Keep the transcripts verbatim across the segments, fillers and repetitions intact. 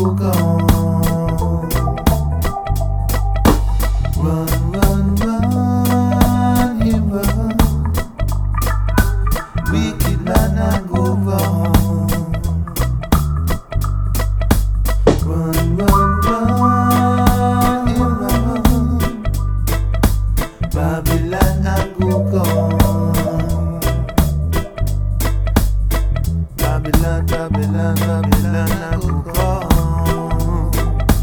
go gone. Run, run, run, him run. Wicked man a go wrong. Run, run, run, him run. Babylon a go gone. Babylon, Babylon, Babylon a go gone.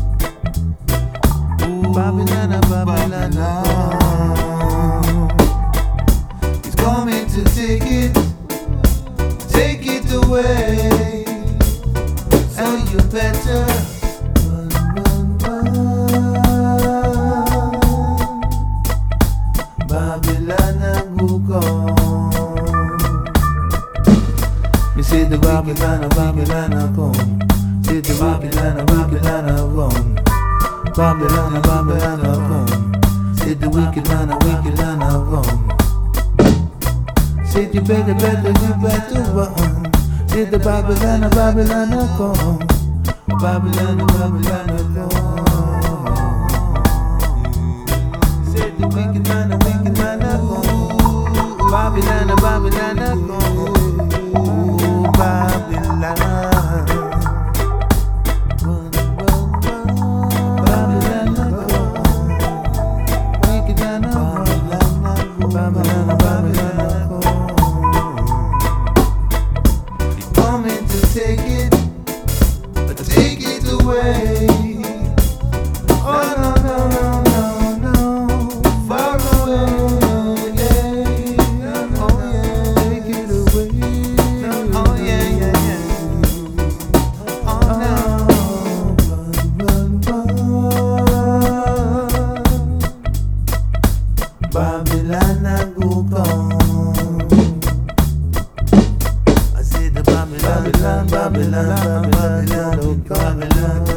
Ooh, Babylon, a Babylon a gone. He's coming to take it, take it away. So you better run, run, run. Babylon a go gone. Me say the Babylon a Babylon a come. Say the Babylon a Babylon a run. Babylon a Babylon a come. Say the wicked man a wicked man a run. Say you better, better, you better run. Say the Babylon a Babylon a come. Babylon a Babylon a come. Say the wicked man a wicked man a come. Babylon a Babylon a come. Ooh, Babylon. Babylon, Babylon, he's coming to take it, take it away. Oh no, no, no, no, no, far away. Yeah. Oh yeah, take it away. Oh yeah, yeah, yeah. Oh no, run, run, run. Babylon a go gone. I say the Babylon, Babylon, Babylon, Babylon, Babylon.